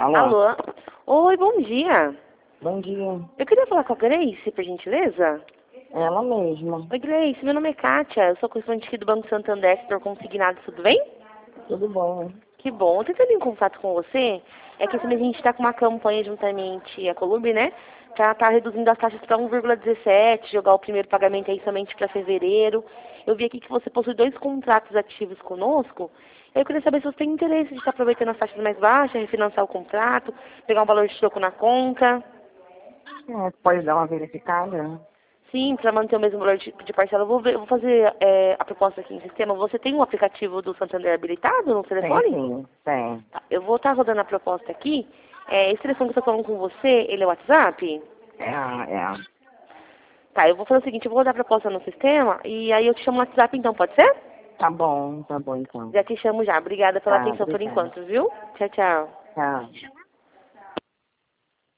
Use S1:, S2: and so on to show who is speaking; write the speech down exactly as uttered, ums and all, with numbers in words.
S1: Alô?
S2: Alô? Oi, bom dia.
S1: Bom dia.
S2: Eu queria falar com a Grace, por gentileza.
S1: Ela mesma.
S2: Oi, Grace, meu nome é Kátia. Eu sou correspondente aqui do Banco Santander, setor consignado, tudo bem?
S1: Tudo bom?
S2: Que bom. Eu tô entrando em contato com você. É que esse mês a gente está com uma campanha juntamente a Columbi, né? Pra estar reduzindo as taxas para um vírgula dezessete, jogar o primeiro pagamento aí somente para fevereiro. Eu vi aqui que você possui dois contratos ativos conosco. Eu queria saber se você tem interesse de estar aproveitando as taxas mais baixas, refinanciar o contrato, pegar um valor de troco na conta.
S1: É, pode dar uma verificada?
S2: Sim, para manter o mesmo valor de, de parcela. Eu vou, ver, eu vou fazer é, a proposta aqui em sistema. Você tem um aplicativo do Santander habilitado no
S1: Tem
S2: telefone?
S1: sim, tem.
S2: Tá, eu vou estar rodando a proposta aqui. É, esse telefone que eu estou falando com você, ele é o WhatsApp?
S1: É, é.
S2: Tá, eu vou fazer o seguinte, eu vou rodar a proposta no sistema e aí eu te chamo no WhatsApp então, pode ser?
S1: Tá bom, tá bom então.
S2: Já te chamo já. Obrigada pela
S1: Tá,
S2: atenção por
S1: obrigada.
S2: enquanto, viu? Tchau, tchau.
S1: Tchau.